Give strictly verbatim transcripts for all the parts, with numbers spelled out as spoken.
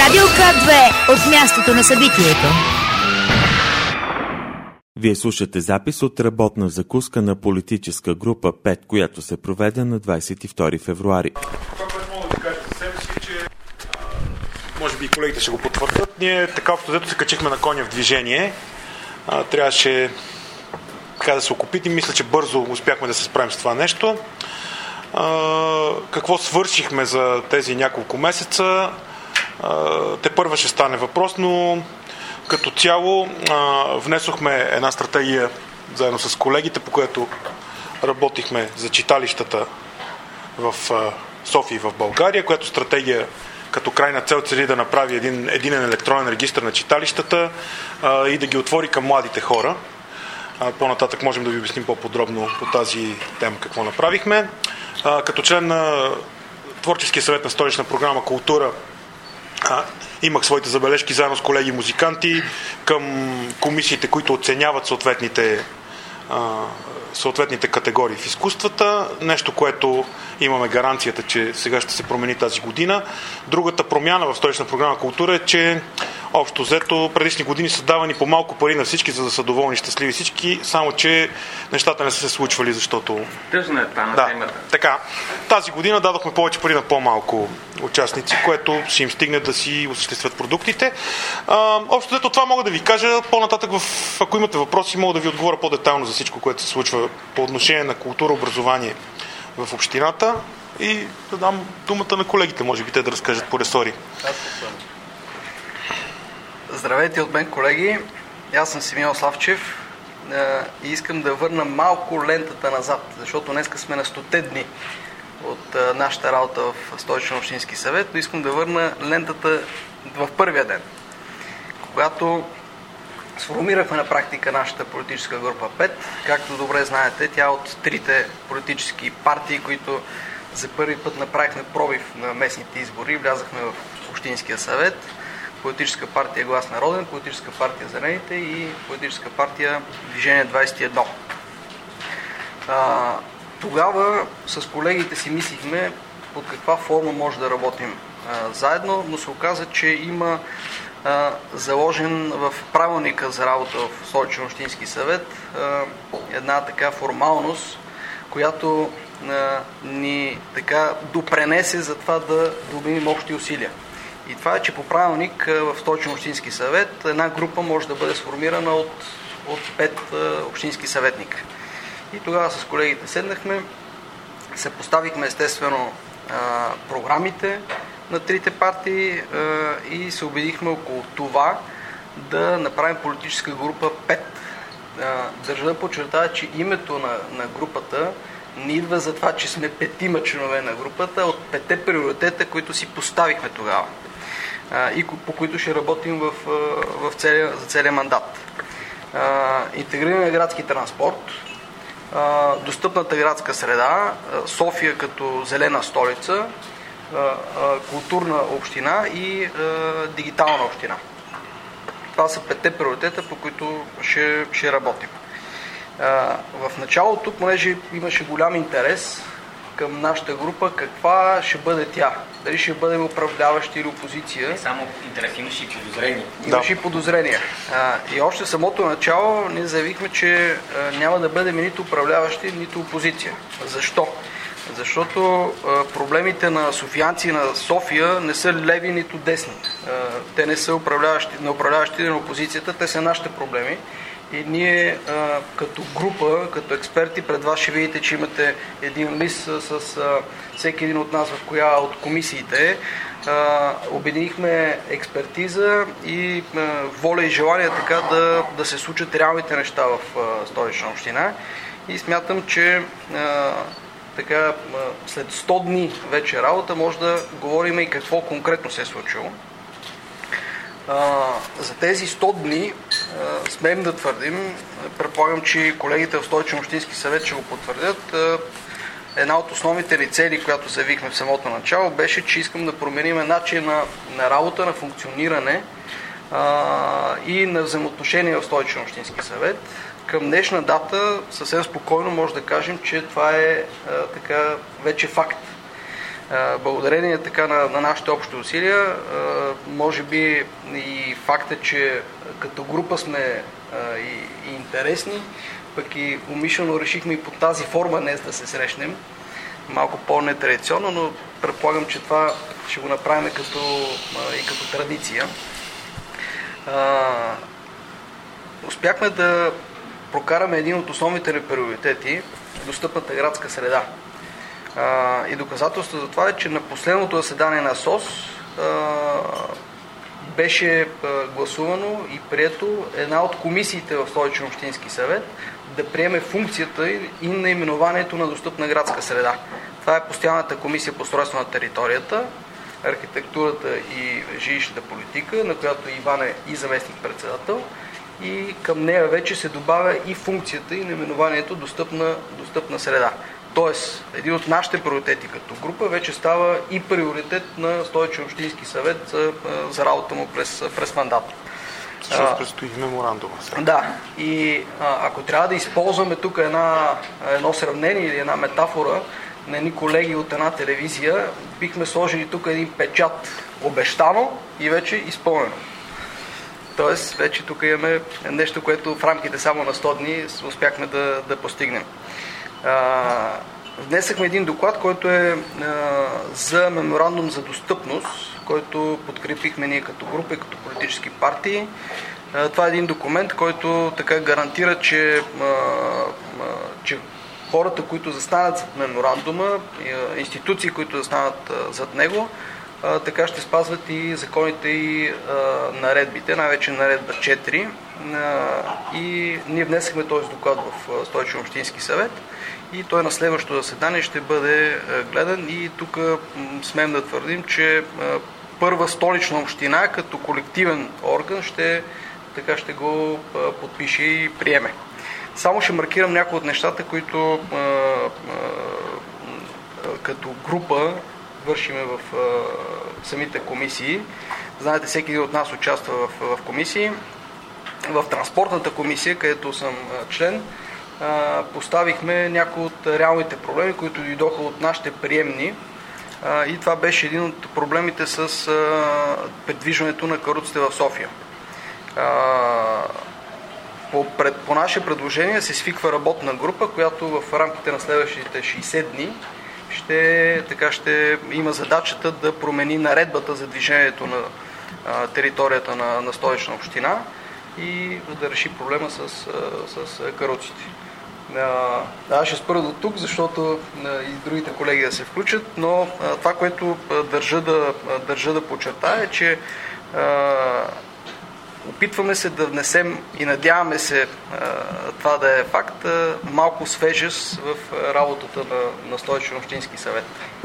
Радио К две от мястото на събитието. Вие слушате запис от работна закуска на политическа група пет, която се проведе на двадесет и втори февруари. Това, което мога да ви кажа за себе си, е, че а, може би и колегите ще го потвърдят. Ние така общо взето се качихме на коня в движение. А, трябваше така да се окупим. Мисля, че бързо успяхме да се справим с това нещо. А, какво свършихме за тези няколко месеца? А, те първа ще стане въпрос, но като цяло а, внесохме една стратегия заедно с колегите, по която работихме за читалищата в а, София и в България, която стратегия като крайна цел цели да направи един единен електронен регистър на читалищата а, и да ги отвори към младите хора. А, по-нататък можем да ви обясним по-подробно по тази тема какво направихме. А, като член на Творческия съвет на Столична програма Култура а, имах своите забележки заедно с колеги музиканти към комисиите, които оценяват съответните, а, съответните категории в изкуствата. Нещо, което имаме гаранцията, че сега ще се промени тази година. Другата промяна в Столична програма Култура е, че общо взето предишни години са давани по малко пари на всички, за да са доволни, щастливи всички, само че нещата не са се случвали, защото... Тъжна е това да, темата. Така. Тази година дадохме повече пари на по-малко участници, което ще им стигне да си осъществят продуктите. А, общо взето това мога да ви кажа. По-нататък, в, ако имате въпроси, мога да ви отговоря по-детайлно за всичко, което се случва по отношение на култура, образование в общината и да дам думата на колегите, може би те да разкажат по ресори. Здравейте от мен, колеги. Аз съм Симеон Славчев и искам да върна малко лентата назад, защото днеска сме на стоте дни от нашата работа в Столичен общински съвет, но искам да върна лентата в първия ден, когато сформирахме на практика нашата политическа група пет. Както добре знаете, тя от трите политически партии, които за първи път направихме пробив на местните избори, влязахме в Общинския съвет. Политическа партия Глас народен, Политическа партия Зелените и Политическа партия Движение двадесет и едно. А, тогава с колегите си мислихме под каква форма може да работим а, заедно, но се оказа, че има а, заложен в правилника за работа в Столичен общински съвет а, една така формалност, която а, ни така допренесе за това да добим общи усилия. И това е, че по правилник в Столичен общински съвет една група може да бъде сформирана от, от пет общински съветника. И тогава с колегите седнахме, се поставихме естествено програмите на трите партии и се убедихме около това да направим политическа група пет. Държа да подчертая, че името на, на групата не идва за това, че сме петима членове на групата, от петте приоритета, които си поставихме тогава и по които ще работим в, в целия, за целия мандат. Интегриран градски транспорт, достъпната градска среда, София като зелена столица, културна община и дигитална община. Това са петте приоритета, по които ще, ще работим. В началото, понеже имаше голям интерес към нашата група, каква ще бъде тя? Дали ще бъдем управляващи или опозиция? Не само интерес, имаше и подозрение. Имаше да. и подозрения. А, и още в самото начало ние заявихме, че а, няма да бъдем нито управляващи, нито опозиция. Защо? Защото а, проблемите на софиянци на София не са леви, нито десни. А, те не са управляващи, на управляващи на опозицията, те са нашите проблеми. И ние а, като група, като експерти, пред вас ще видите, че имате един лист с, с а, всеки един от нас в коя от комисиите. А, обединихме експертиза и а, воля и желание така да, да се случат реалните неща в а, Столична община. И смятам, че а, така, а, след сто дни вече работа може да говорим и какво конкретно се е случило. Uh, за тези сто дни uh, смеем да твърдим, предполагам, че колегите в Столичен общински съвет ще го потвърдят, uh, една от основните ни цели, която заявихме в самото начало, беше, че искам да променим начин на, на работа, на функциониране uh, и на взаимоотношения в Столичен общински съвет. Към днешна дата съвсем спокойно може да кажем, че това е uh, така вече факт. Благодарение така на, на нашите общи усилия, може би и факта, че като група сме и, и интересни, пък и умишлено решихме и по тази форма днес да се срещнем, малко по-нетрадиционно, но предполагам, че това ще го направим като, и като традиция. Успяхме да прокараме един от основните ни приоритети – достъпната градска среда. И доказателство за това е, че на последното заседание на СОС беше гласувано и прието една от комисиите в Столичен общински съвет да приеме функцията и наименованието на достъпна градска среда. Това е постоянната комисия по устройство на територията, архитектурата и жилищната политика, на която Иван е и заместник-председател, и към нея вече се добавя и функцията и наименованието достъпна, достъпна среда. Тоест, един от нашите приоритети като група вече става и приоритет на Столичен общински съвет за, за работа му през, през мандата. Защото предстои меморандума. Да, и а, ако трябва да използваме тук една, едно сравнение или една метафора на едни колеги от една телевизия, бихме сложили тук един печат обещано и вече изпълнено. Тоест, вече тук имаме нещо, което в рамките само на сто дни успяхме да, да постигнем. А, внесахме един доклад, който е а, за меморандум за достъпност, който подкрепихме ние като група и като политически партии. А, това е един документ, който така гарантира, че, а, а, че хората, които застанат зад меморандума, институции, които застанат а, зад него, а, така ще спазват и законите и а, наредбите, най-вече наредба четири. А, и ние внесахме този доклад в Столичен общински съвет и той на следващото заседание ще бъде гледан и тук смеем да твърдим, че първа столична община като колективен орган ще, така ще го подпише и приеме. Само ще маркирам някои от нещата, които а, а, като група вършиме в а, самите комисии. Знаете, всеки един от нас участва в, в комисии. В транспортната комисия, където съм член, а, поставихме някои от реалните проблеми, които дойдоха от нашите приемни. А, и това беше един от проблемите с а, придвижването на каруците в София. А, По, пред, по наше предложение се свиква работна група, която в рамките на следващите шейсет дни ще, така ще има задачата да промени наредбата за движението на а, територията на, на Столична община и да реши проблема с, с каруците. Аз ще спра до тук, защото и другите колеги да се включат, но а, това, което държа да, държа да подчертая е, че а, опитваме се да внесем и надяваме се а, това да е факт, а, малко свежест в работата на, на Столичен общински съвет.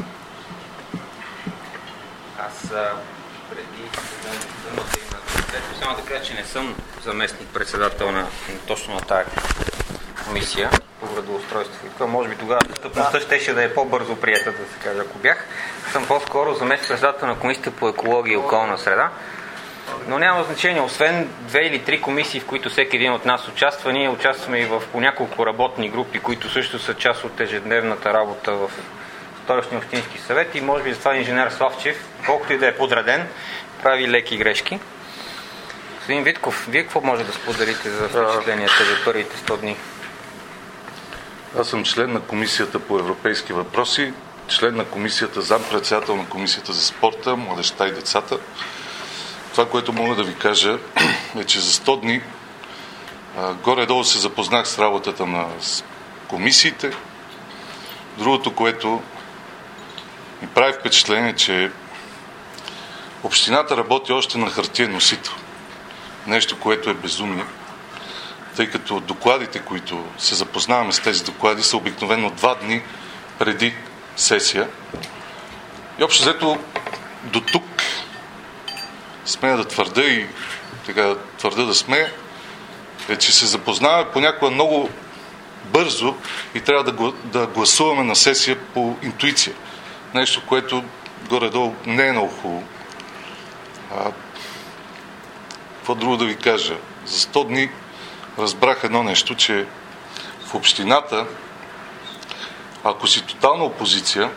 Аз а, преди думата и на само да кажа, че не съм заместник-председател на, на точно на тази комисия по градоустройство. И това може би тогава достъпността да. щеше да е по-бързо приета, да се каже, ако бях. Съм по-скоро заместник-председател на комисията по екология и околна среда. Но няма значение, освен две или три комисии, в които всеки един от нас участва, ние участваме и в по няколко работни групи, които също са част от ежедневната работа в Столичния общински съвет и може би затова инженер Славчев, колкото и да е подреден, прави леки грешки. Господин Витков, вие какво може да споделите за впечатленията за първите сто дни? Аз съм член на Комисията по европейски въпроси, член на комисията, зам-председател на Комисията за спорта, младежта и децата. Това, което мога да ви кажа, е, че за сто дни горе-долу се запознах с работата на комисиите. Другото, което ми прави впечатление, че общината работи още на хартиен носител. Нещо, което е безумие, тъй като докладите, които се запознаваме с тези доклади, са обикновено два дни преди сесия. И общо взето до тук смея да твърда и така твърда да смея, е, че се запознаваме понякога много бързо и трябва да, да гласуваме на сесия по интуиция. Нещо, което горе-долу не е много хубаво. А, какво друго да ви кажа? За сто дни разбрах едно нещо, че в общината, ако си тотална опозиция,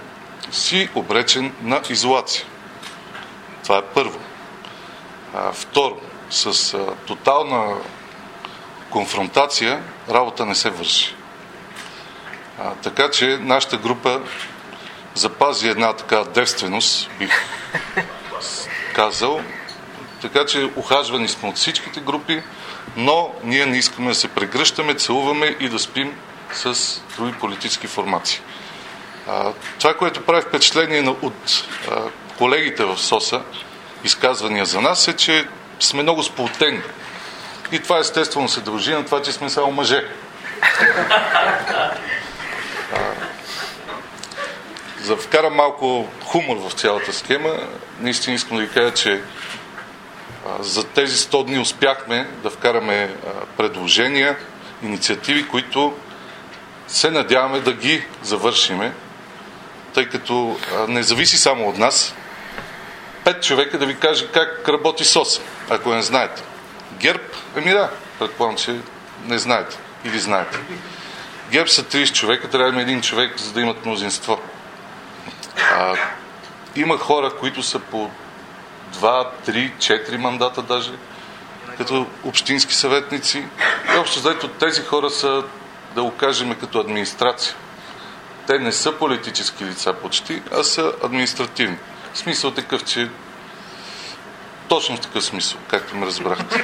си обречен на изолация. Това е първо. А, второ, с а, тотална конфронтация работа не се върши. А, така че нашата група запази една така девственост, бих казал. Така че ухажвани сме от всичките групи, но ние не искаме да се прегръщаме, целуваме и да спим с други политически формации. А, това, което прави впечатление от а, колегите в СОС-а, изказвания за нас, е, че сме много сплотени. И това естествено се дължи на това, че сме само мъже. А, за да вкарам малко хумор в цялата схема, наистина искам да ви кажа, че а, за тези сто дни успяхме да вкараме а, предложения, инициативи, които се надяваме да ги завършиме, тъй като а, не зависи само от нас. Пет човека да ви каже как работи СОС, ако не знаете. ГЕРБ, ами да, предполагам, че не знаете или знаете. ГЕРБ са трийсет човека, трябва да има един човек, за да имат мнозинство. А, има хора, които са по два, три, четири мандата даже, като общински съветници. И общо заето тези хора са, да го кажем, като администрация. Те не са политически лица почти, а са административни. В смисъл такъв, че точно в такъв смисъл, както ме разбрахте.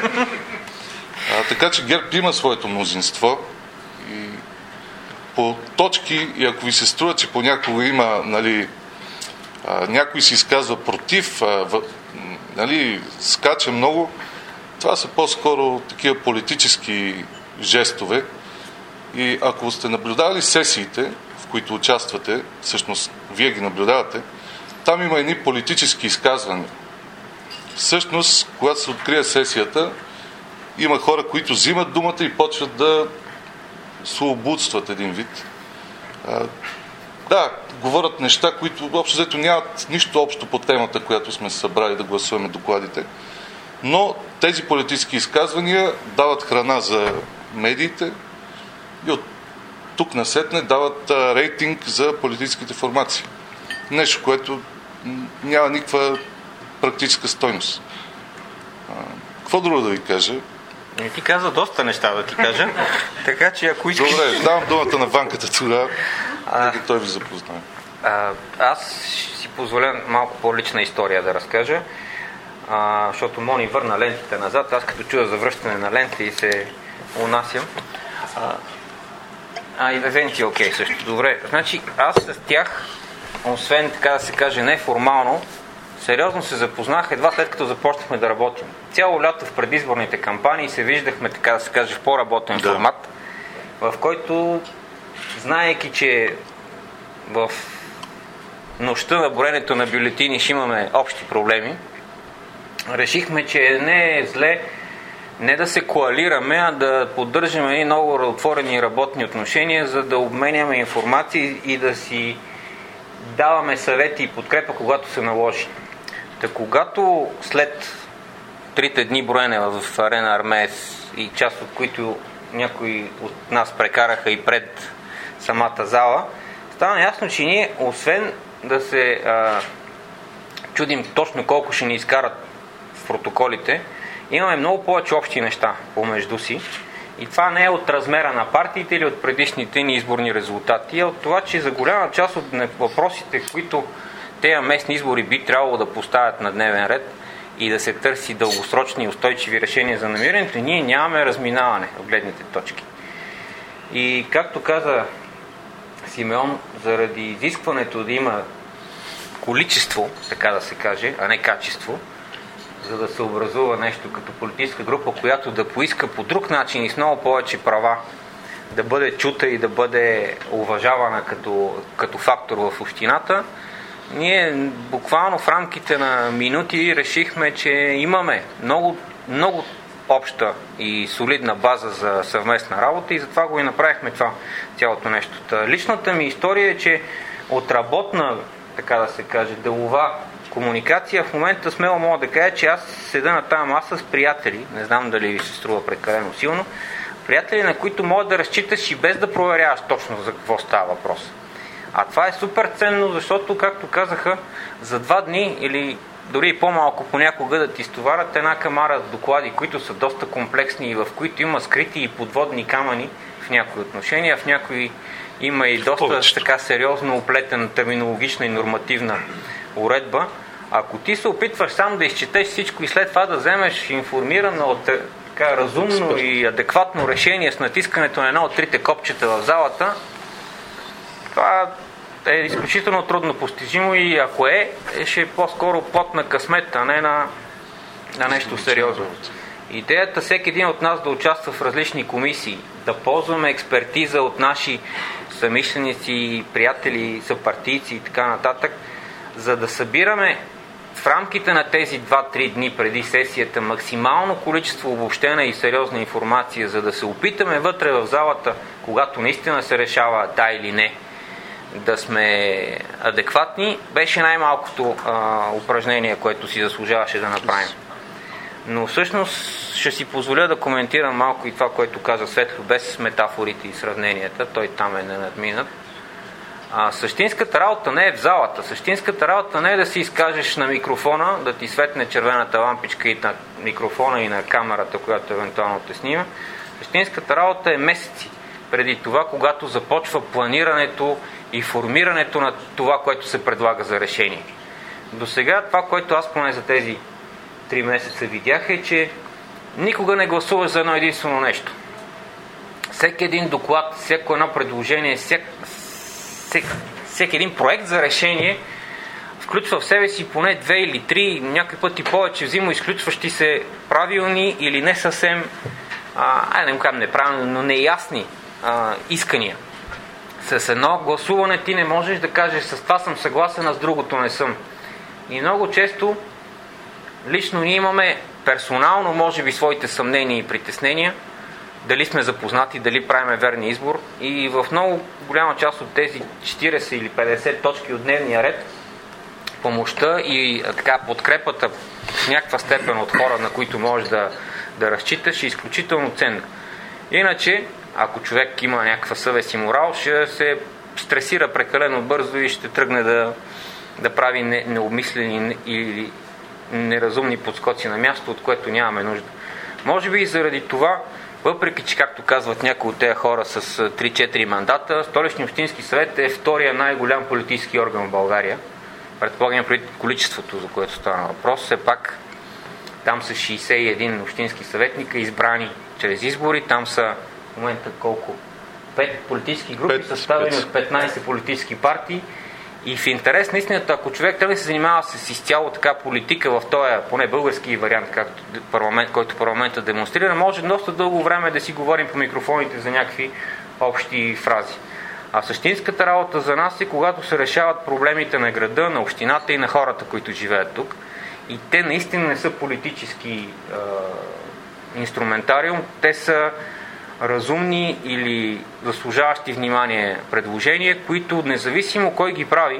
А, така че ГЕРБ има своето мнозинство и по точки, и ако ви се струва, че понякога има, нали, а, някой се изказва против, а, в, нали, скача много, това са по-скоро такива политически жестове. И ако сте наблюдавали сесиите, в които участвате, всъщност вие ги наблюдавате, там има едни политически изказвания. Всъщност, когато се открие сесията, има хора, които взимат думата и почват да словоблудстват един вид. А, да, говорят неща, които общо взето нямат нищо общо по темата, която сме се събрали да гласуваме докладите, но тези политически изказвания дават храна за медиите и от тук насетне дават а, рейтинг за политическите формации. Нещо, което няма никаква практическа стойност. А, какво друго да ви кажа? Не ти каза доста неща да ти кажа. Така че ако искаш... Добре, давам думата на Ванката тогава, да той ви запознае. А, аз ще си позволя малко по-лична история да разкажа, а, защото Мони върна лентите назад. Аз като чуя за връщане на ленти и се унасям. А, а и венти окей също. Добре, значи аз с тях, освен така да се каже неформално, сериозно се запознах едва след като започнахме да работим. Цяло лято в предизборните кампании се виждахме, така да се каже, в по-работен да. формат, в който, знаейки, че в нощта на броенето на бюлетини ще имаме общи проблеми, решихме, че не е зле не да се коалираме, а да поддържаме много отворени работни отношения, за да обменяме информации и да си даваме съвети и подкрепа, когато се наложи. Та когато след трите дни броене в Арена Армеец и част от които някои от нас прекараха и пред самата зала, стана ясно, че ние, освен да се а, чудим точно колко ще ни изкарат в протоколите, имаме много повече общи неща помежду си. И това не е от размера на партиите или от предишните ни изборни резултати, а от това, че за голяма част от въпросите, които тези местни избори би трябвало да поставят на дневен ред и да се търси дългосрочни и устойчиви решения за намирането, ние нямаме разминаване в гледните точки. И както каза Симеон, заради изискването да има количество, така да се каже, а не качество, за да се образува нещо като политическа група, която да поиска по друг начин и с много повече права да бъде чута и да бъде уважавана като, като фактор в общината, ние буквално в рамките на минути решихме, че имаме много, много обща и солидна база за съвместна работа и затова го и направихме това цялото нещо. Та, личната ми история е, че от работна, така да се каже, делова комуникация в момента смело мога да кажа, че аз седа на тази маса с приятели, не знам дали ви се струва прекалено силно, приятели, на които могат да разчиташ и без да проверяваш точно за какво става въпрос. А това е супер ценно, защото, както казаха, за два дни или дори и по-малко понякога да ти стоварят една камара доклади, които са доста комплексни и в които има скрити и подводни камъни в някои отношения, в някои има и доста Повечето. така сериозно оплетена терминологична и нормативна уредба. Ако ти се опитваш сам да изчетеш всичко и след това да вземеш информирано, така разумно и адекватно решение с натискането на едно от трите копчета в залата, това е изключително трудно постижимо и ако е, ще е по-скоро плод на късмет, а не на, на нещо сериозно. Идеята всеки един от нас да участва в различни комисии, да ползваме експертиза от наши съмишленици, приятели, съпартийци и така нататък, за да събираме в рамките на тези два-три дни преди сесията максимално количество обобщена и сериозна информация, за да се опитаме вътре в залата, когато наистина се решава да или не, да сме адекватни, беше най-малкото а, упражнение, което си заслужаваше да направим. Но всъщност ще си позволя да коментирам малко и това, което каза Светло, без метафорите и сравненията, той там е ненадминат. А, същинската работа не е в залата. Същинската работа не е да си изкажеш на микрофона, да ти светне червената лампичка и на микрофона и на камерата, която евентуално те снима. Същинската работа е месеци преди това, когато започва планирането и формирането на това, което се предлага за решение. До сега това, което аз поне за тези три месеца видях, е, че никога не гласуваш за едно единствено нещо. Всеки един доклад, всяко едно предложение, всек, всек, всеки един проект за решение включва в себе си поне две или три, някакви пъти повече взаимоизключващи се правилни или не съвсем, а, айде не кажем неправилни, но неясни а, искания. С едно гласуване ти не можеш да кажеш с това съм съгласен, а с другото не съм. И много често лично ние имаме персонално, може би, своите съмнения и притеснения, дали сме запознати, дали правиме верния избор. И в много голяма част от тези четирийсет или петдесет точки от дневния ред, помощта и така подкрепата в някаква степен от хора, на които можеш да, да разчиташ, е изключително ценно. Иначе, ако човек има някаква съвест и морал, ще се стресира прекалено бързо и ще тръгне да, да прави не, необмислени или неразумни подскоци на място, от което нямаме нужда. Може би и заради това, въпреки че, както казват някои от тези хора с три-четири мандата, Столичния общински съвет е втория най-голям политически орган в България. Предполагам преди количеството, за което стана въпрос. Все пак там са шейсет и един общински съветника, избрани чрез избори. Там са в момента колко? Пет политически групи, съставени от петнайсет политически партии. И в интерес на истината, ако човек трябва да се занимава с изцяло така политика в този, поне български вариант, както парламент, който парламента демонстрира, може доста дълго време да си говорим по микрофоните за някакви общи фрази. А същинската работа за нас е когато се решават проблемите на града, на общината и на хората, които живеят тук. И те наистина не са политически е, инструментариум, те са разумни или заслужаващи внимание предложения, които независимо кой ги прави,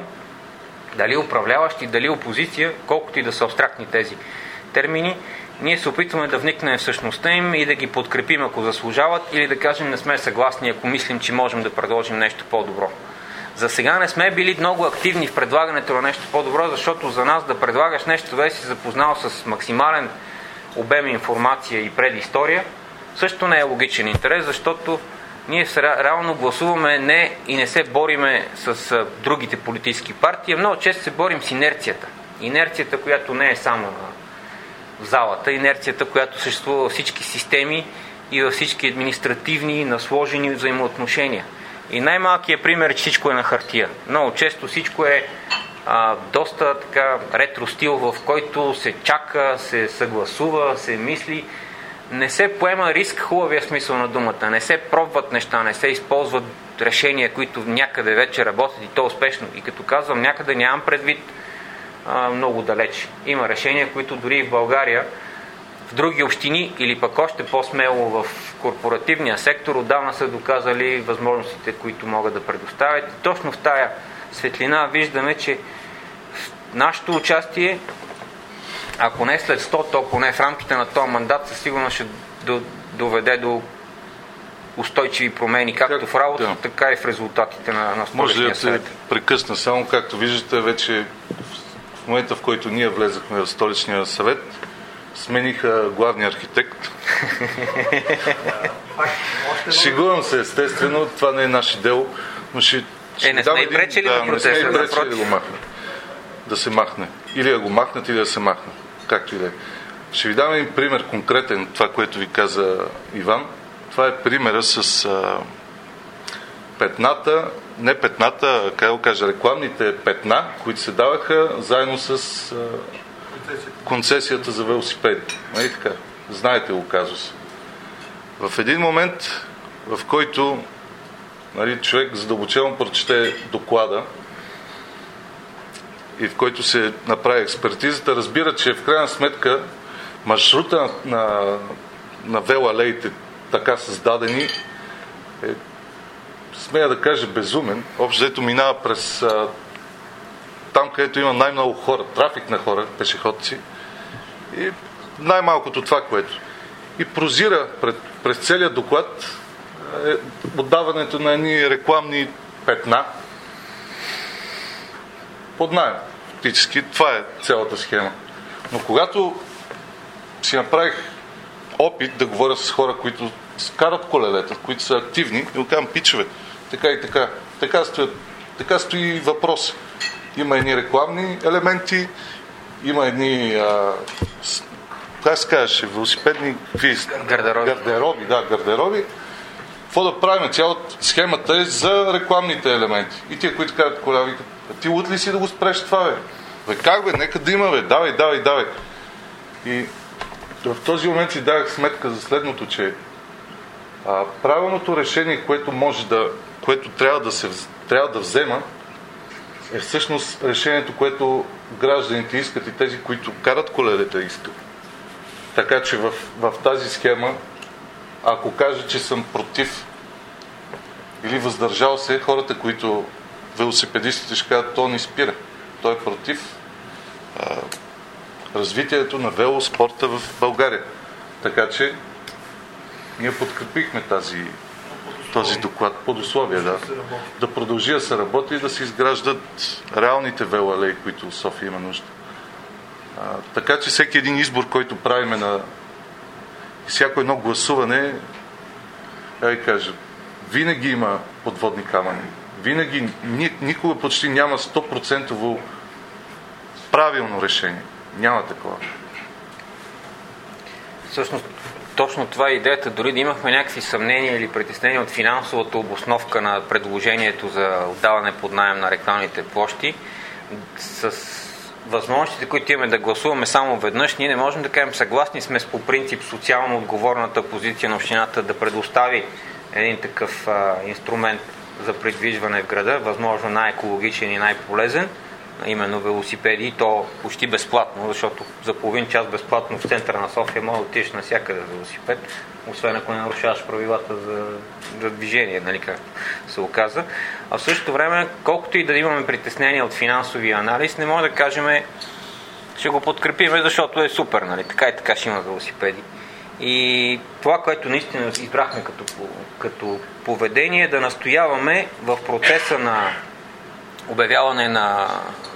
дали управляващи, дали опозиция, колкото и да са абстрактни тези термини, ние се опитваме да вникнем в същността им и да ги подкрепим, ако заслужават, или да кажем не сме съгласни, ако мислим, че можем да предложим нещо по-добро. За сега не сме били много активни в предлагането на нещо по-добро, защото за нас да предлагаш нещо, да си запознал с максимален обем информация и предистория, също не е логичен интерес, защото ние реално гласуваме не и не се бориме с другите политически партии, много често се борим с инерцията. Инерцията, която не е само в залата, инерцията, която съществува във всички системи и във всички административни насложени взаимоотношения. И най-малкият пример е, че всичко е на хартия. Много често всичко е а, доста така ретро стил, в който се чака, се съгласува, се мисли. Не се поема риск, хубавия смисъл на думата. Не се пробват неща, не се използват решения, които някъде вече работят и то успешно. И като казвам някъде, нямам предвид а, много далеч. Има решения, които дори в България, в други общини или пък още по-смело в корпоративния сектор, отдавна са доказали възможностите, които могат да предоставят. И точно в тая светлина виждаме, че нашето участие, ако не след сто, то поне в рамките на този мандат, със сигурност ще доведе до устойчиви промени, както как, в работата, да. така и в резултатите на, на столичния съвет. Може да прекъсна само, както виждате, вече в момента, в който ние влезахме в столичния съвет, смениха главния архитект. Шегувам се, естествено, това не е наше дело, но ще... ще е, не сме и пречели да, на протеста, да, да, да го махне. Да се махне. Или да го махнат, или да се махне. Както и да е. Ще ви дам един пример конкретен, това, което ви каза Иван. Това е примера с а, петната, не петната, как да кажа, рекламните петна, които се даваха заедно с а, концесията за велосипеди. Нали така? Знаете го казус. В един момент, в който, нали, човек задълбочено прочете доклада и в който се направи експертизата, разбира, че в крайна сметка маршрута на, на, на велоалеите, така създадени, е, смея да кажа, безумен. Общо взето минава през а, там, където има най-много хора, трафик на хора, пешеходци, и най-малкото това, което. И прозира пред, през целият доклад е отдаването на едни рекламни петна под наем. Фактически това е цялата схема. Но когато си направих опит да говоря с хора, които карат колелета, които са активни, и го казвам: пичове, така и така, така, стоят, така стои въпрос. Има едни рекламни елементи, има едни а, с, как се казваше, велосипедни гардероби. гардероби, да, гардероби. Какво да правим? Цялата схемата е за рекламните елементи. И тия, които карат коля, викат: ти лут ли си да го спреш това, бе? Бе, как, бе? Нека да има, бе. Давай, давай, давай. И в този момент си давах сметка за следното, че а, правилното решение, което може да, което трябва да се трябва да взема, е всъщност решението, което гражданите искат и тези, които карат колелета, искат. Така че в, в тази схема, ако кажа, че съм против или въздържал се, хората, които велосипедистите ще кажат: то не спира. Той е против а, развитието на велоспорта в България. Така че ние подкрепихме тази, този доклад под условие, да, да продължи да се работи и да се изграждат реалните велоалеи, които София има нужда. А, така че всеки един избор, който правиме на всяко едно гласуване, я кажа, винаги има подводни камъни. Винаги, никога почти няма сто процента правилно решение. Няма такова. Всъщност, точно това е идеята. Дори да имахме някакви съмнения или притеснения от финансовата обосновка на предложението за отдаване под наем на рекламните площи, с възможностите, които имаме да гласуваме само веднъж, ние не можем да кажем: съгласни сме с по принцип социално отговорната позиция на общината да предостави един такъв а, инструмент за придвижване в града, възможно най-екологичен и най-полезен, именно велосипеди, и то почти безплатно, защото за половин час безплатно в центъра на София може да отидеш навсякъде за велосипед, освен ако не нарушаваш правилата за, за движение, нали, както се оказа. А в същото време, колкото и да имаме притеснения от финансовия анализ, не може да кажем: ще го подкрепим, защото е супер, нали, така и така ще има велосипеди. И това, което наистина избрахме като, като поведение, да настояваме в процеса на обявяване на,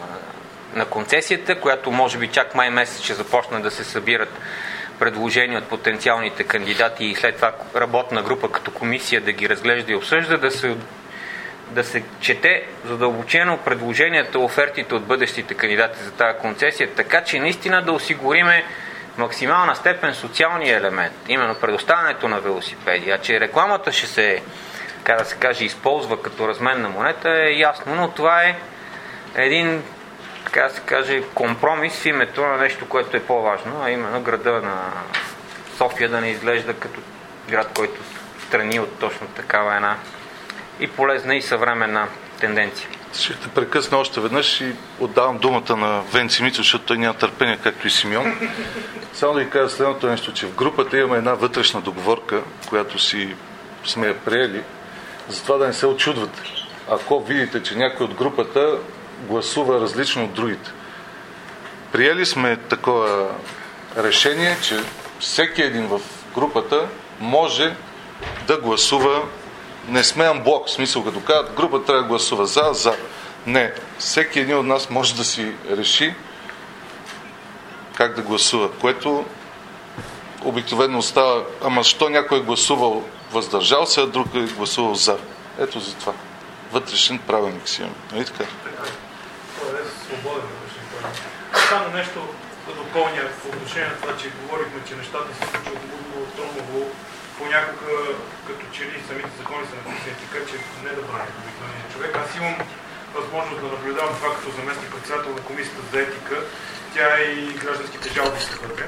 на концесията, която може би чак май месец ще започне да се събират предложения от потенциалните кандидати и след това работна група като комисия да ги разглежда и обсъжда, да се, да се чете задълбочено предложенията, офертите от бъдещите кандидати за тази концесия, така че наистина да осигуриме в максимална степен социалния елемент, именно предоставянето на велосипеди. А че рекламата ще се, така да се каже, използва като разменна монета, е ясно, но това е един, така да се каже, компромис в името на нещо, което е по-важно, а именно града на София да не изглежда като град, който страни от точно такава една и полезна и съвременна тенденция. Ще те прекъсна още веднъж и отдавам думата на Венци Мицо, защото той няма търпение, както и Симеон. Само да ви кажа следното нещо, че в групата имаме една вътрешна договорка, която си сме я приели, затова да не се очудвате, ако видите, че някой от групата гласува различно от другите. Приели сме такова решение, че всеки един в групата може да гласува, не сме анблок, в смисъл като казват, група трябва да гласува за, за. Не, всеки един от нас може да си реши как да гласува, което обикновено става, ама що някой е гласувал въздържал се, а друг е гласувал за. Ето за това. Вътрешен правилник си имаме. Нали така? Това е свободен вътрешен правилник. Само нещо да допълня по отношение на това, че говорихме, че нещата се случват много тромаво, понякога като че ли самите закони са написани така, че не да бранят обикновения човек. Аз имам възможност да наблюдавам това като заместник председател на комисията за етика. Тя и гражданските жалби са вътре.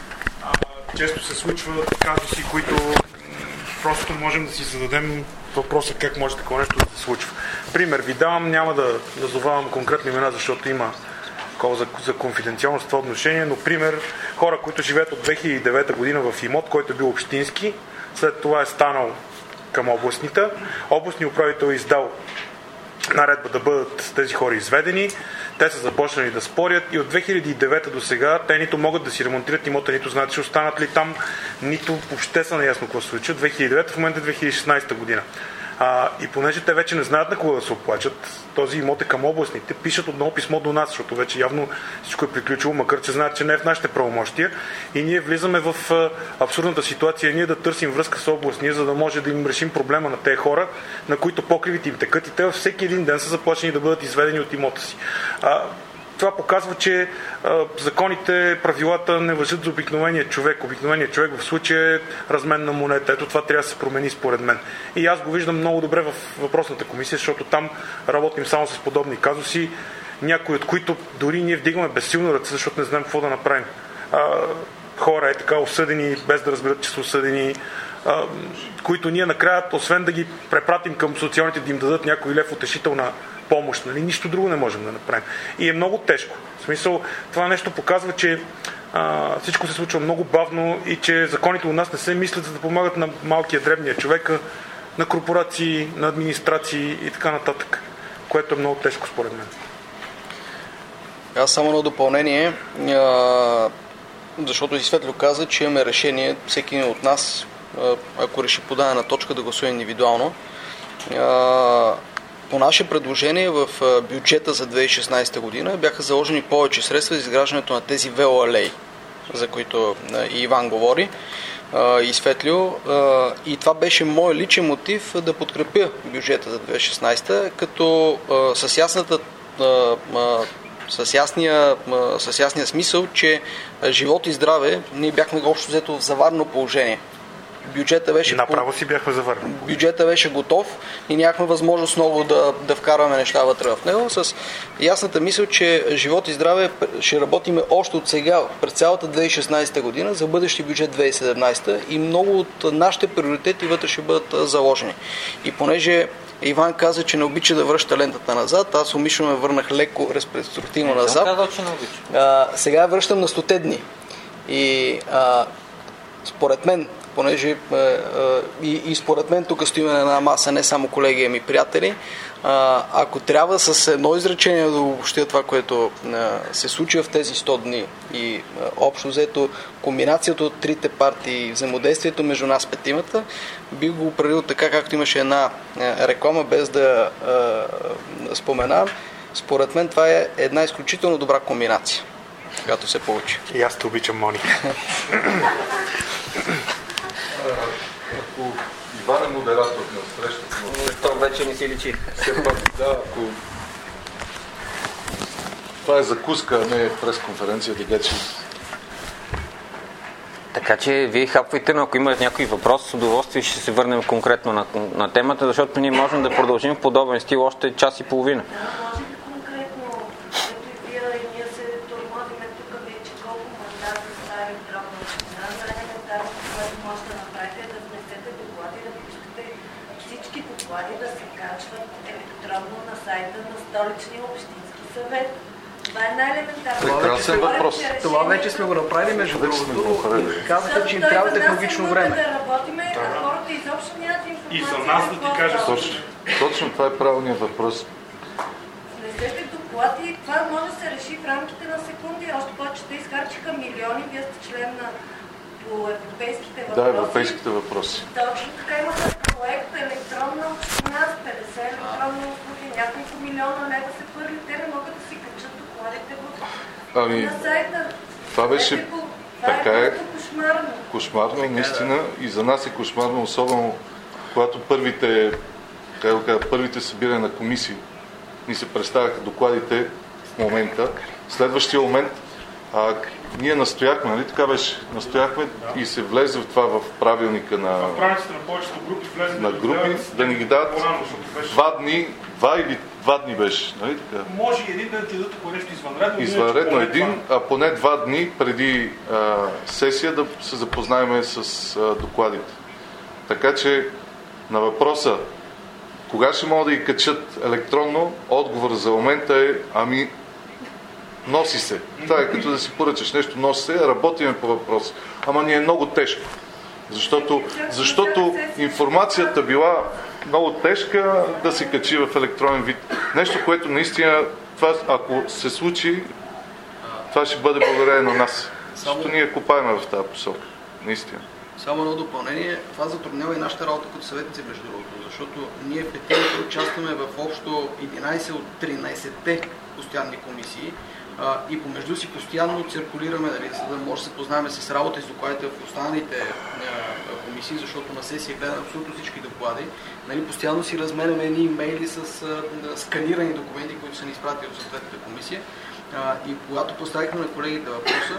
Често се случват казуси, които просто можем да си зададем въпроса как може такова нещо да се случва. Пример ви давам, няма да назовавам конкретни имена, защото има такова за, за конфиденциалност в това отношение, но пример, хора, които живеят от две хиляди и девета година в имот, който е бил общински, след това е станал към областните. Областният управител е издал наредба да бъдат тези хора изведени. Те са започнали да спорят и от две хиляди и девета до сега те нито могат да си ремонтират имота, нито знаят, че останат ли там, нито въобще са наясно какво се случи. две хиляди и девета в момента е две хиляди и шестнадесета година. А, и понеже те вече не знаят на кого да се оплачат, този имот е към областните, пишат отново писмо до нас, защото вече явно всичко е приключило, макар че знаят, че не е в нашите правомощия. И ние влизаме в а, абсурдната ситуация, ние да търсим връзка с областния, за да може да им решим проблема на тези хора, на които покривите им текат и те всеки един ден са заплашени да бъдат изведени от имота си. А, това показва, че а, законите, правилата не важат за обикновения човек. Обикновеният човек в случая е размен на монета. Ето това трябва да се промени според мен. И аз го виждам много добре в въпросната комисия, защото там работим само с подобни казуси, някои от които дори ние вдигаме безсилно ръце, защото не знаем какво да направим. А, хора е така осъдени, без да разберат, че са осъдени, а, които ние накрая, освен да ги препратим към социалните, да им дадат някой лев утешителна помощ, нали? Нищо друго не можем да направим. И е много тежко. В смисъл, това нещо показва, че а, всичко се случва много бавно и че законите у нас не се мислят за да помагат на малкия, дребния човека, на корпорации, на администрации и така нататък, което е много тежко според мен. Аз само на допълнение, а, защото и Светло каза, че имаме решение всеки един от нас, а, ако реши подадена точка, да гласува индивидуално. А, По наше предложение в бюджета за две хиляди и шестнадесета година бяха заложени повече средства за изграждането на тези велоалеи, за които и Иван говори, и Светлио. И това беше мой личен мотив да подкрепя бюджета за две хиляди и шестнадесета, като с ясната с ясния, с ясния смисъл, че живот и здраве ние бяхме общо взето в заварено положение. Бюджета беше, Направо си бяхме завърнали. Бюджета беше готов и нямахме възможност много да, да вкарваме неща вътре в него, с ясната мисъл, че живот и здраве ще работиме още от сега, през цялата две хиляди и шестнадесета година, за бъдещи бюджет две хиляди и седемнадесета и много от нашите приоритети вътре ще бъдат заложени. И понеже Иван каза, че не обича да връща лентата назад, аз умишлено ме върнах леко ретроспективно назад. Казал, че не обича. А, сега връщам на стоте дни. И а, според мен, понеже а, а, и, и според мен тук стоим на една маса, не само колеги, ами приятели, а, ако трябва с едно изречение да обобщя това, което а, се случва в тези сто дни и а, общо взето комбинацията от трите партии, взаимодействието между нас петимата, бих го определил така, както имаше една а, реклама, без да а, споменавам. Според мен това е една изключително добра комбинация, когато се получи. И аз те обичам, Моника. Ако Иван е модератор на срещата, но... То вече не си личи. Все пак, да, ако... Това е закуска, а не е пресконференция, така че... Така че вие хапвайте, но ако имате някой въпрос, с удоволствие ще се върнем конкретно на, на темата, защото ние можем да продължим в подобен стил още час и половина. Може би конкретно, като и вие и ние се тормозиме тук вече колко мандата стави здравна община, за елементарното, което може да направите е да внесете доклади, да пишете всички доклади да се качват електронно на сайта на Столичния общински съвет. Това е най-елементарно. Прекрасен въпрос. Това вече сме го направили, между другото. Казвате, че им трябва технологично време. Да работиме, а хората изобщо нямат информация. И за нас да ти кажа Точно, точно това е правилният въпрос. Внесете доклади, това може да се реши в рамките на секунди. Още повече те изхарчиха милиони, вие сте член на по европейските въпроси. Да, европейските въпроси. Точно така имате районна община с петдесет електронни услуги, няколко милиона лева се пърли, те не могат да си качат докладите в Ами, на сайта. това беше... Това Така е. е кошмарно. Кошмарно, наистина. И за нас е кошмарно, особено когато първите, как да кажа, първите събирания на комисии ни се представяха докладите в момента. В следващия момент а, ние настояхме, нали така беше? Настояхме и се влезе в това в правилника на, В правилниците на повечето групи влезе на групи, да ни ги дадат по-рано, защото беше... два дни, два или два дни беше, нали така? Може и един ден да ти дадат ако нещо извънредно. Извънредно иначе един, а поне два дни преди а, сесия да се запознаем с а, докладите. Така че на въпроса кога ще могат да ги качат електронно, отговор за момента е ами носи се. Това е като да си поръчаш нещо, носи се, работиме по въпрос. Ама ни е много тежко. Защото, защото информацията била много тежка да се качи в електронен вид. Нещо, което наистина, това, ако се случи, това ще бъде благодарение на нас. Защото ние копаеме в тази посока. Наистина. Само едно допълнение. Това затруднява и нашата работа като съветници, между другото, защото ние в петимата участваме в общо единайсет от тринайсетте постоянни комисии а, и помежду си постоянно циркулираме, нали, за да може да се познаем с работа и с докладите в останалите а, комисии, защото на сесия гледаме абсолютно всички доклади. Нали, постоянно си разменяме едни имейли с а, сканирани документи, които са ни изпратили от съответната комисия. А, и когато поставихме на колегите въпроса,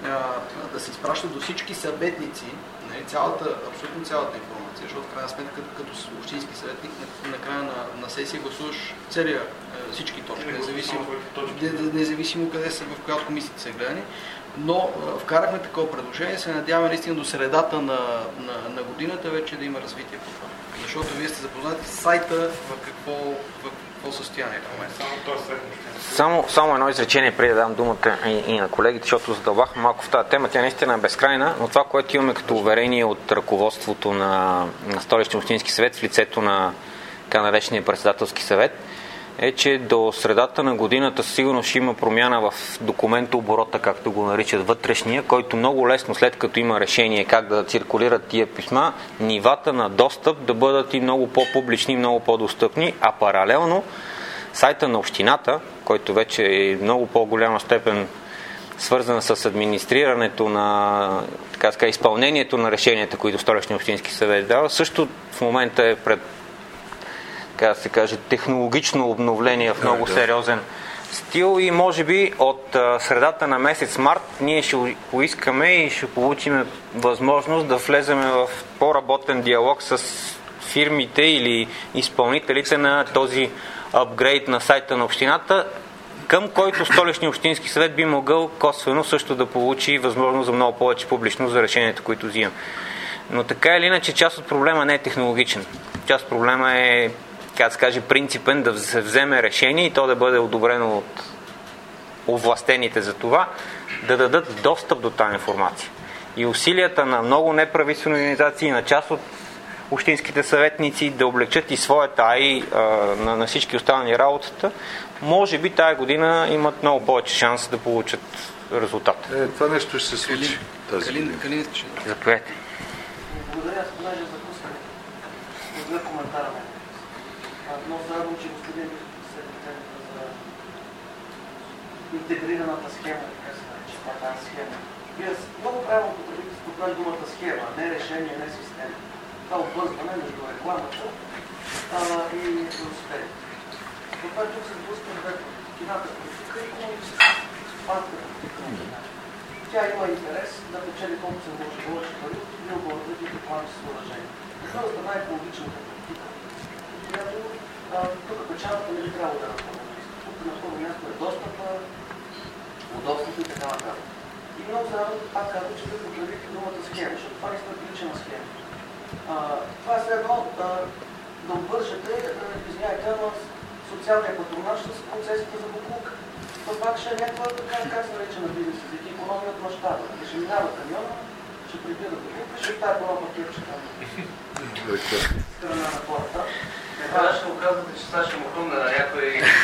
да се изпращат до всички съветници, нали, цялата, абсолютно цялата информация, защото в крайна сметка като, като общински съветник на, на края на, на сесия гласуваш целия, всички точки, независимо, независимо къде са, в която комисиите са гледани. Но вкарахме такова предложение, се надяваме наистина до средата на, на, на годината вече да има развитие по това. Защото вие сте запознати с сайта в какво, в какво състояние в момента. Само, само едно изречение преди да дам думата и, и на колегите, защото задълбахме малко в тази тема. Тя наистина е безкрайна, но това, което имаме като уверение от ръководството на, на Столичния общински съвет в лицето на така наречения председателски съвет, е, че до средата на годината сигурно ще има промяна в документооборота, както го наричат вътрешния, който много лесно, след като има решение как да циркулират тия писма, нивата на достъп да бъдат и много по-публични, много по-достъпни, а паралелно сайта на общината, който вече е много по-голяма степен свързан с администрирането на така ска, изпълнението на решенията, които Столичния общински съвет дава, също в момента е пред така да се каже, технологично обновление в много сериозен стил и може би от а, средата на месец март ние ще поискаме и ще получим възможност да влеземе в по-работен диалог с фирмите или изпълнителите на този апгрейд на сайта на общината, към който Столичния общински съвет би могъл косвено също да получи възможност за много повече публично за решенията, които взимам. Но така или иначе част от проблема не е технологичен. Част от проблема е, как да се каже, принципен, да се вземе решение и то да бъде одобрено от овластените за това, да дадат достъп до тази информация. И усилията на много неправителствени организации, на част от общинските съветници да облегчат и своята, а и а, на, на всички останали работата, може би тая година имат много повече шанс да получат резултат. Е, това нещо ще се случи. Калин, Калин, заповядайте. Благодаря, аз понеже запускане. Две коментара. Много се радвам, че господин се за интегрираната схема, така се нарича, тази схема. Вие много правилно потребите споделя думата схема, не решение, не система. Това обвързване между рекламата а, и велосипедите. Това тук се сблъсква двете. Кината политика и икономическата политика. Тя има интерес да печели колко се може повече пари от биоголовите рекламни съоръжения. Другата най-екологичната политика, която тук печалата не би трябвало да направим. Тук на първо място е достъпа, удобството и така нататък. И много се радвам, пак казвам, че вие потребите думата схема, защото това не е приличена схема. А, това е следно да, да обвържете, извиняйте, на социалния патронаж с процесите за буклук. Това пак ще е някаква, как, как се нарича на бизнес език, икономия от мащаба. Ще минава камиона, ще прибира буклук и ще оставя по едно пакетче там. Страна на хората. Това ще му казвате, че сега ще му хрумне на някой...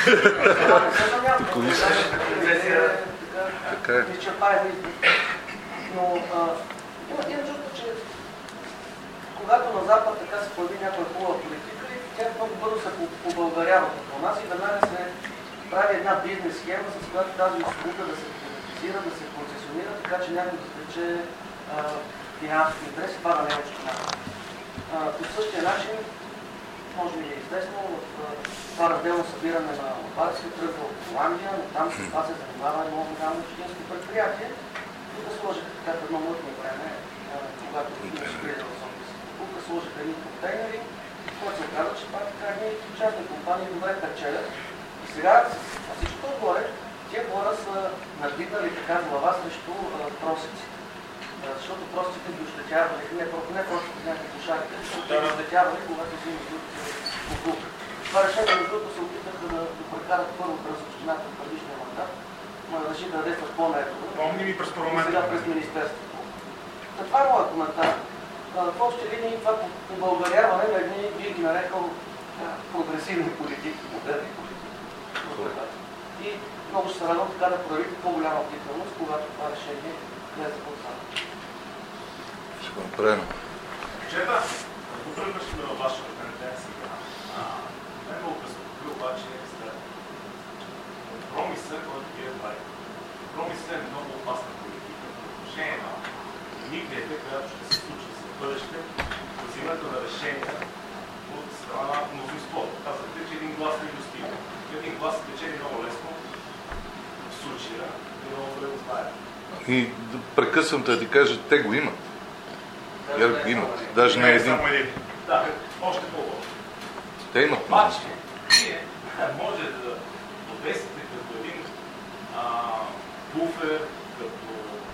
Така е. Изчерпаем избор. Но има един чувство, че когато на Запад така се появи някоя хубава политика и тя много бързо се побългарява по нас и веднага се прави една бизнес схема, с която тази услуга да се приватизира, да се концесионира, така че някой да стече финансови интереси, това да не е общината. По същия начин, може би е известно, в това разделно събиране на отпадъци тръгва от Холандия, но там с това се занимава едно голямо общинско предприятие. Тук сложиха така в едно мътно време, когато имаше криза в София. Тук сложиха едни контейнери, който се оказа, че това така едни частни компании добре печелят. И сега, а всичко отгоре, тия хора са надигнали така глава срещу просиците. Защото просиците ги ощетявали, не, не просто някакви слушалите, защото ги ощетявали, когато си имат покупка. Това решение, между другото, се опитаха да, да прекарат първо през общината в предишния мандат, но да реши да действат по-наедно. Помни ми през парламента. Сега през Министерството. Това е моят коментар. В общи линии това побългаряване на едни, би ги нарекал, прогресивни политики, модерни политики. И много ще се радвам така да проявите по-голяма бдителност, когато това решение влезе под това. Ще го направим. Вчера, ако тръгващме във вашата организация, не много безпокои обаче за компромиса, който вие правите. Компромисът е много опасна политика по отношение на мигрите, която ще се случи за бъдеще, взимането на решения от страна на мнозинството. Казахте, че един глас не достига. Един глас се печели много лесно в случая и много добре го знаете. И прекъсвам да ти кажа, те го имат. Герб ги имат. Даже не е един. Да, още по-лошо. Те имат. Обаче, вие може да подействате като един а, буфер, като,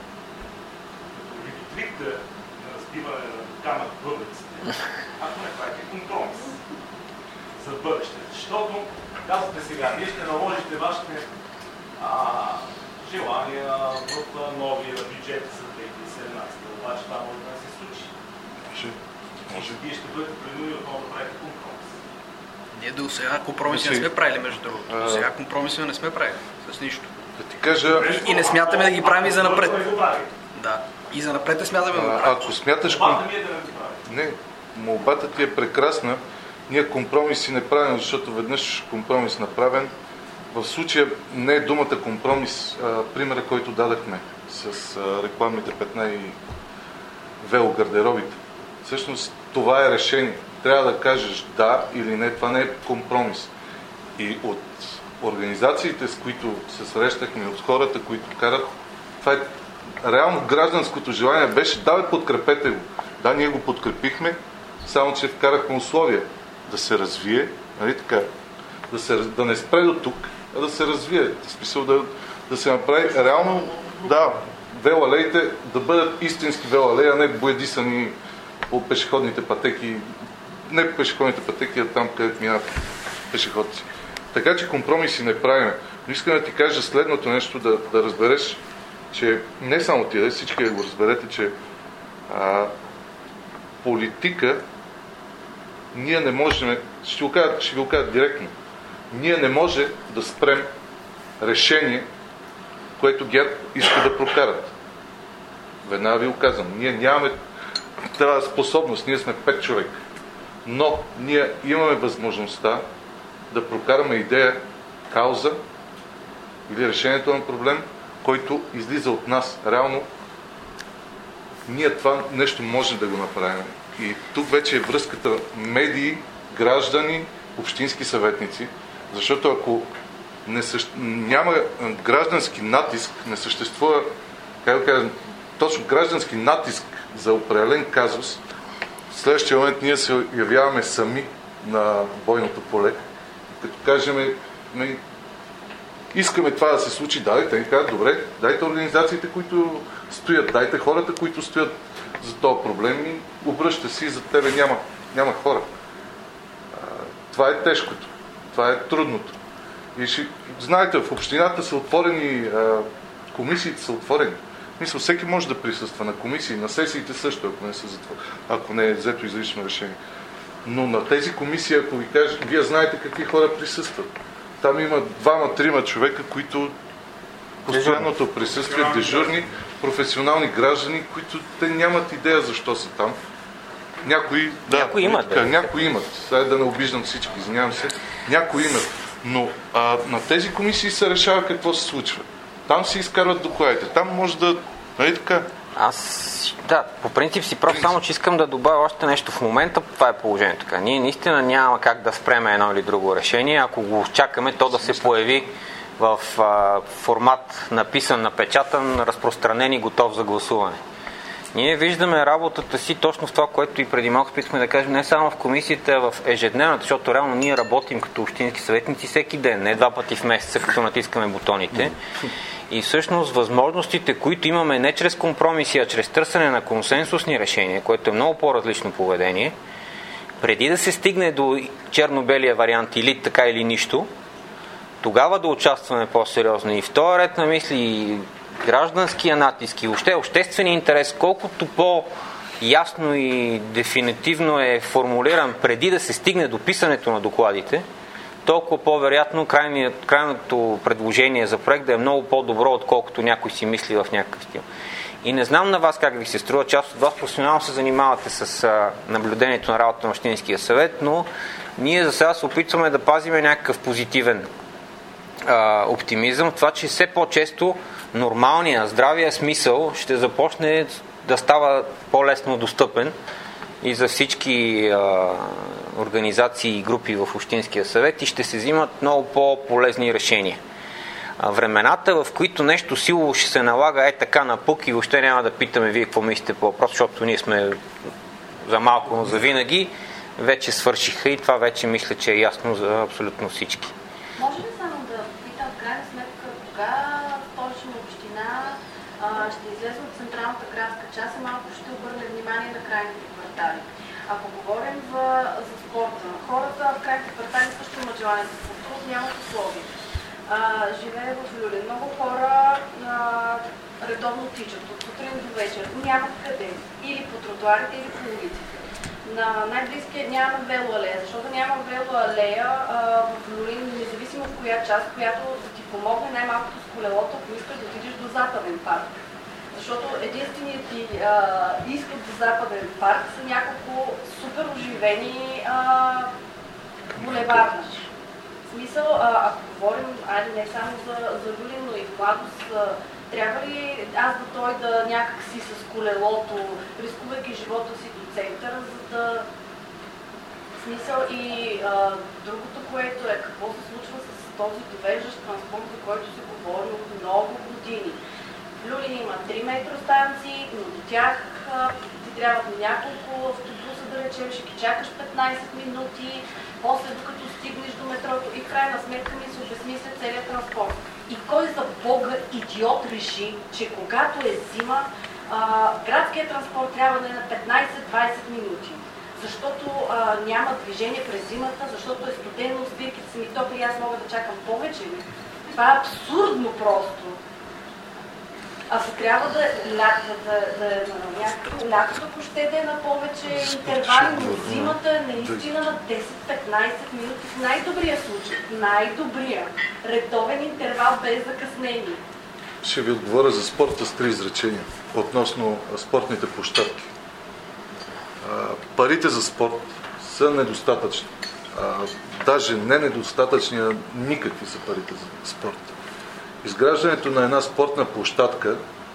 като видотвикта на разбиване на камък бъбреците, ако не правите компромис за бъдеще. Защото, казвате сега, вие ще наложите вашите а, желания в новия бюджет за две хиляди и седемнадесета. Обаче това може да не се случи. Може. Може. Вие ще бъдете принудени отново да правите компромис. Ние до сега компромиси не сме правили, между другото. До сега компромиси не сме правили с нищо. Да ти кажа... И, и не смятаме да ги правим и за напред. Да. И за напред не смятаме да го правим. Ако смяташ... Молбата ми е да не го правим. Не, молбата ти е прекрасна. Ние компромиси не правим, защото веднъж компромис направен. В случая не е думата компромис, а, примера, който дадахме с а, рекламните петна и велогардеробите. Всъщност това е решение. Трябва да кажеш да или не, това не е компромис. И от организациите, с които се срещахме, от хората, които карат, това е реално гражданското желание беше, да, бе, подкрепете го. Да, ние го подкрепихме, само че вкарахме условия да се развие, нали така, да, се, да не спре до тук, а да се развие. В смисъл да, да се направи реално, да, велоалеите да бъдат истински велоалеи, а не боядисани по пешеходните пътеки, не по пешеходните пътеки, а там, където минат пешеходци. Така че компромиси не правим. Но искам да ти кажа следното нещо, да, да разбереш, че не само ти, да всички да го разберете, че а, политика ние не можем, ще ви кажа, ще ви го кажа директно, ние не може да спрем решение, което ГЕРБ иска да прокарат. Веднага ви го казвам. Ние нямаме тази способност, ние сме пет човека. Но ние имаме възможността да прокараме идея, кауза или решението на проблем, който излиза от нас. Реално, ние това нещо можем да го направим. И тук вече е връзката медии, граждани, общински съветници, защото ако не същ... няма граждански натиск, не съществува, как да кажем, точно граждански натиск за определен казус, в следващия момент ние се явяваме сами на бойното поле, като кажем, искаме това да се случи, дайте, ни кажат, добре, дайте организациите, които стоят, дайте хората, които стоят за този проблем и обръща си, за тебе няма, няма хора. Това е тежкото, това е трудното. И ще, знаете, в общината са отворени, комисиите са отворени. Мисля, всеки може да присъства на комисии, на сесиите също, ако не, са затвор... ако не е взето излишно решение. Но на тези комисии, ако ви кажа, вие знаете какви хора присъстват. Там има двама-трима човека, които постоянното присъствие, дежурни, професионални граждани, които те нямат идея защо са там. Някои, да, някои имат. Така, някои имат. Сега да не обиждам всички, извинявам се. Някои имат. Но а, на тези комисии се решава какво се случва. Там се изкарват докладите. Там може да... Нали така? Аз, да, по принцип си прав, само че искам да добавя още нещо. В момента това е положението. Така. Ние наистина няма как да спреме едно или друго решение. Ако го чакаме, то да се появи в а, формат написан, напечатан, разпространен и готов за гласуване. Ние виждаме работата си точно в това, което и преди малко спитахме да кажем, не само в комисията, а в ежедневната, защото реално ние работим като общински съветници всеки ден, не два пъти в месеца, като натискаме бутоните. И всъщност възможностите, които имаме не чрез компромиси, а чрез търсене на консенсусни решения, което е много по-различно поведение, преди да се стигне до черно-белия вариант или така или нищо, тогава да участваме по-сериозно. И в този ред на мисли гражданския натиск и въобще обществения интерес, колкото по-ясно и дефинитивно е формулиран преди да се стигне до писането на докладите, толкова по-вероятно крайното предложение за проект да е много по-добро, отколкото някой си мисли в някакъв стил. И не знам на вас как ви се струва, част от вас професионално се занимавате с а, наблюдението на работа на Общинския съвет, но ние за сега се опитваме да пазиме някакъв позитивен а, оптимизъм, това, че все по-често нормалния, здравия смисъл ще започне да става по-лесно достъпен и за всички а, организации и групи в Общинския съвет и ще се взимат много по-полезни решения. А времената, в които нещо силово ще се налага е така напук и въобще няма да питаме вие какво мислите по въпрос, защото ние сме за малко, но за винаги, вече свършиха и това вече мисля, че е ясно за абсолютно всички. Може ли само да питам в крайна сметка кога Столична община а, ще излезе от централната градска част и малко ще обърне внимание на крайните квартали? Ако говорим за, за спорта, хората в крайните квартали също имат желание за спорт, нямат условия. Живее в Люлин. Много хора а, редовно тичат от сутрин до вечер. Нямат къде. Или по тротуарите, или по улиците. На най-близкия няма велоалея, защото няма велоалея в Люлин, независимо в коя част, която да ти помогне най-малкото с колелото, ако искаш да отидеш до Западен парк. Защото единственият ти а, изход до Западен парк са няколко супер оживени а, булеварни. В смисъл, а, ако говорим, айде не само за, за Люлин, но и в младост, а, трябва ли аз да той да някак си с колелото, рискувайки живота си до центъра, за да... В смисъл и а, другото, което е какво се случва с този довеждащ транспорт, за който се говори от много години. В Люлин има три метростанции, но до тях а, ти трябват няколко автобуса, да речем, ще ги чакаш петнайсет минути, после докато стигнеш до метрото и в крайна сметка ми се обезмисля целият транспорт. И кой за Бога идиот реши, че когато е зима, а, градският транспорт трябва да е на петнайсет-двайсет минути. Защото а, няма движение през зимата, защото е студено, спирките са ми топли и аз мога да чакам повече. Това е абсурдно просто. Ако трябва да, да, да, да, да лятото, ако ще да е на повече интервали, но зимата е наистина на десет-петнайсет минути в най-добрия случай. Най-добрия. Редовен интервал без закъснение. Ще ви отговоря за спорта с три изречения относно спортните площадки. Парите за спорт са недостатъчни. Даже не недостатъчни, а никакви са парите за спорт. Изграждането на една спортна площадка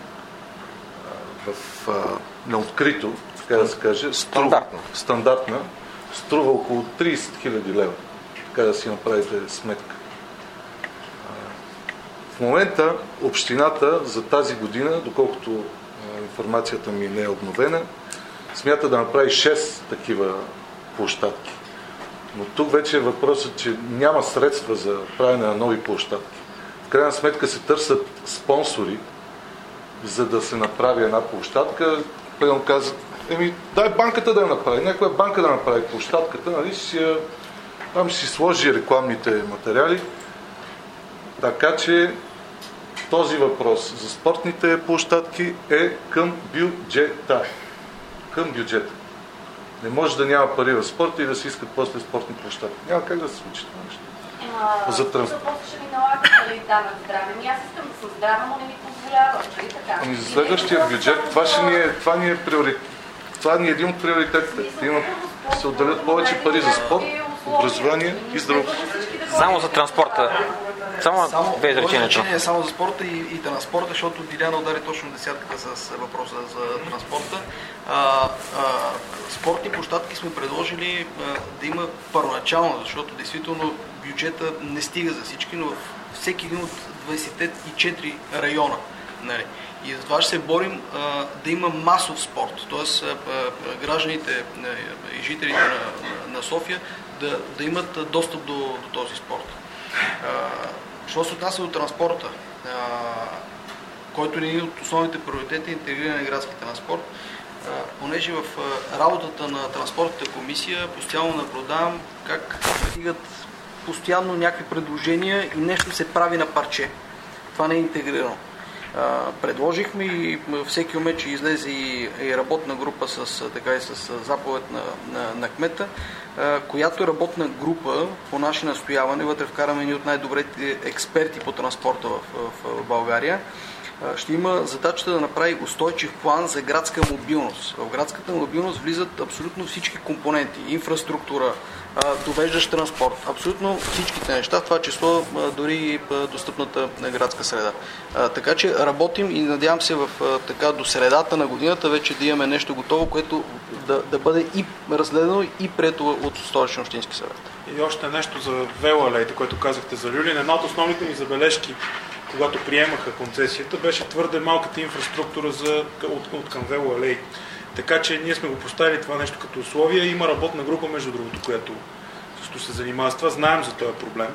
в, а, на открито, така да се каже, стандартна. стандартна, струва около трийсет хиляди лева. Така да си направите сметка. А, в момента общината за тази година, доколкото а, информацията ми не е обновена, смята да направи шест такива площадки. Но тук вече е въпросът, че няма средства за правене на нови площадки. В крайна сметка се търсят спонсори, за да се направи една площадка. Пъдем казват, еми, дай банката да я направи, някоя банка да направи площадката, нали, си, там ще си сложи рекламните материали. Така че този въпрос за спортните площадки е към бюджета. Към бюджета. Не може да няма пари в спорта и да се искат после спортни площадки. Няма как да се случи това нещо. За транспорт. После ще ми налагат нали, данък здраве. Ами аз искам да съм здрава, но не ми позволява. Нали така? Ами за следващия бюджет, това, ще ни е, това ни е приоритет. това ни е един от приоритетите. Да има, се отделят повече пари за спорт, образование и здравеопазване. Само за транспорта. Само, само две изречения. Само за спорта и, и транспорта, защото Диляна удари точно десятката с въпроса за транспорта. А, а, спортни площадки сме предложили а, да има първоначално, защото действително бюджета не стига за всички, но в всеки един от двадесет и четири района. Нали. И за това ще се борим а, да има масов спорт, т.е. гражданите и жителите на, на София да, да имат достъп до, до този спорт. А, що се отнася до транспорта, а, който е един от основните приоритети интегриране на градски транспорт, а, понеже в а, работата на транспортната комисия постоянно наблюдавам как стигат постоянно някакви предложения и нещо се прави на парче. Това не е интегрирано. Uh, предложихме и всеки момент, че излезе и, и работна група с, така и с заповед на, на, на кмета, uh, която е работна група по наше настояване. Вътре вкараме едни от най-добрите експерти по транспорта в, в, в България. Uh, ще има задачата да направи устойчив план за градска мобилност. В градската мобилност влизат абсолютно всички компоненти. Инфраструктура, довеждащ транспорт, абсолютно всичките неща, в това число дори и достъпната градска среда. Така че работим и надявам се в, така, до средата на годината вече да имаме нещо готово, което да, да бъде и разгледано и прието от Столичен общински съвет. И още нещо за велоалеите, което казахте за Люлин. Една от основните ми забележки, когато приемаха концесията, беше твърде малката инфраструктура за, от, от към велоалеи. Така че ние сме го поставили това нещо като условие. Има работна група, между другото, която също се занимава с това. Знаем за този проблем.